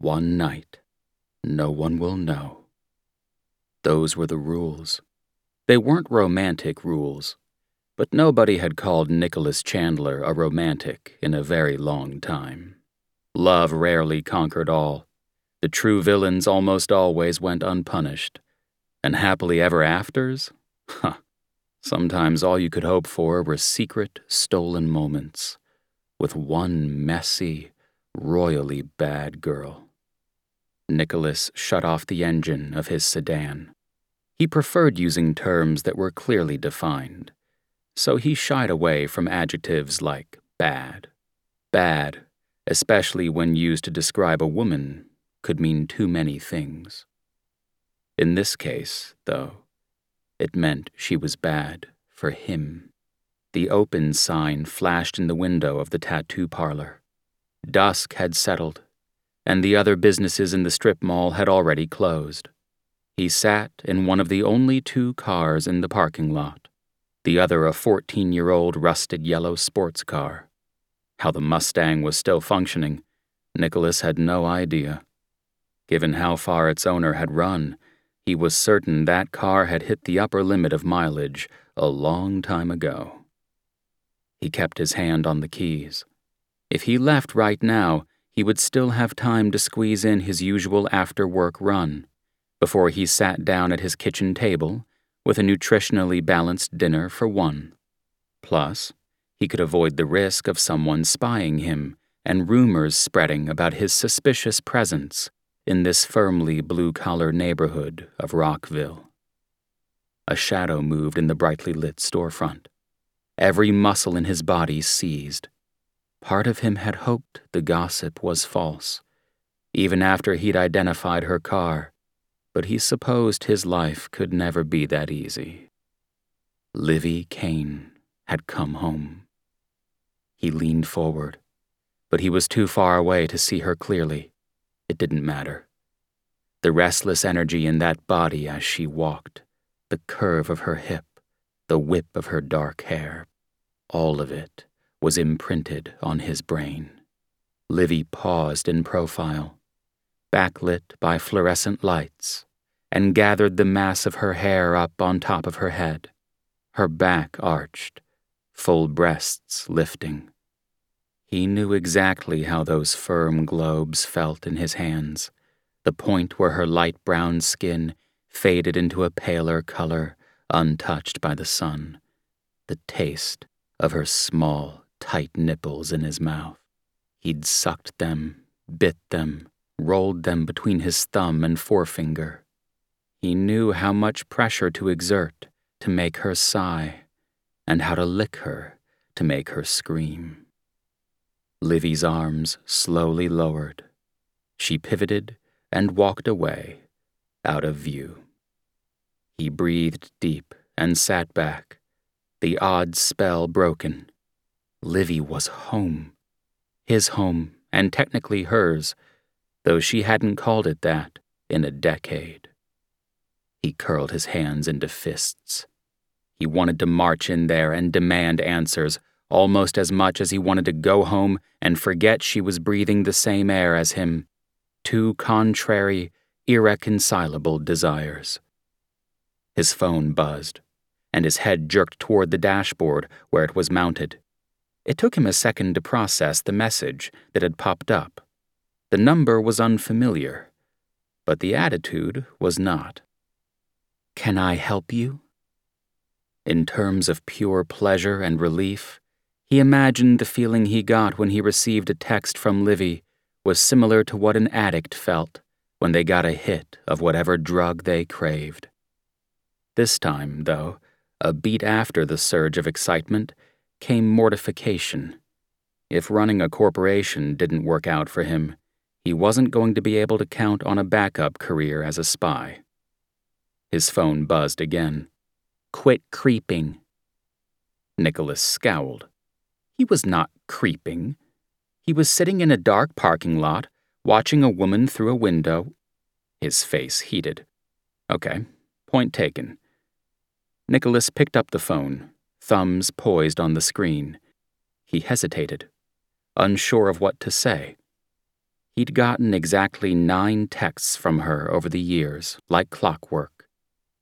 One night. No one will know. Those were the rules. They weren't romantic rules, but nobody had called Nicholas Chandler a romantic in a very long time. Love rarely conquered all. The true villains almost always went unpunished. And happily ever afters? Huh. Sometimes all you could hope for were secret, stolen moments with one messy, royally bad girl. Nicholas shut off the engine of his sedan. He preferred using terms that were clearly defined, so he shied away from adjectives like bad. Bad, especially when used to describe a woman, could mean too many things. In this case, though, it meant she was bad for him. The open sign flashed in the window of the tattoo parlor. Dusk had settled, and the other businesses in the strip mall had already closed. He sat in one of the only 2 cars in the parking lot, the other a 14-year-old rusted yellow sports car. How the Mustang was still functioning, Nicholas had no idea. Given how far its owner had run, he was certain that car had hit the upper limit of mileage a long time ago. He kept his hand on the keys. If he left right now, he would still have time to squeeze in his usual after-work run before he sat down at his kitchen table with a nutritionally balanced dinner for one. Plus, he could avoid the risk of someone spying him and rumors spreading about his suspicious presence in this firmly blue-collar neighborhood of Rockville. A shadow moved in the brightly lit storefront. Every muscle in his body seized. Part of him had hoped the gossip was false, even after he'd identified her car, but he supposed his life could never be that easy. Livy Kane had come home. He leaned forward, but he was too far away to see her clearly. It didn't matter. The restless energy in that body as she walked, the curve of her hip, the whip of her dark hair, all of it was imprinted on his brain. Livy paused in profile, backlit by fluorescent lights, and gathered the mass of her hair up on top of her head, her back arched, full breasts lifting. He knew exactly how those firm globes felt in his hands, the point where her light brown skin faded into a paler color untouched by the sun, the taste of her small, tight nipples in his mouth. He'd sucked them, bit them, rolled them between his thumb and forefinger. He knew how much pressure to exert to make her sigh, and how to lick her to make her scream. Livy's arms slowly lowered. She pivoted and walked away, out of view. He breathed deep and sat back, the odd spell broken. Livy was home. His home, and technically hers, though she hadn't called it that in a decade. He curled his hands into fists. He wanted to march in there and demand answers, almost as much as he wanted to go home and forget she was breathing the same air as him. 2 contrary, irreconcilable desires. His phone buzzed, and his head jerked toward the dashboard where it was mounted. It took him a second to process the message that had popped up. The number was unfamiliar, but the attitude was not. "Can I help you?" In terms of pure pleasure and relief, he imagined the feeling he got when he received a text from Livy was similar to what an addict felt when they got a hit of whatever drug they craved. This time, though, a beat after the surge of excitement, came mortification. If running a corporation didn't work out for him, he wasn't going to be able to count on a backup career as a spy. His phone buzzed again. "Quit creeping." Nicholas scowled. He was not creeping. He was sitting in a dark parking lot, watching a woman through a window. His face heated. Okay, point taken. Nicholas picked up the phone, thumbs poised on the screen. He hesitated, unsure of what to say. He'd gotten exactly 9 texts from her over the years, like clockwork.